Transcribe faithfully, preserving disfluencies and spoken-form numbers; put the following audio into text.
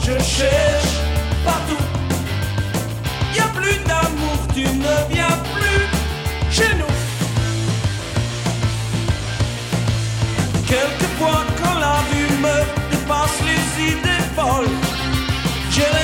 je cherche partout. Y a plus d'amour, tu ne viens plus chez nous. Quelquefois quand la vue me dépasse les idées folles, j'ai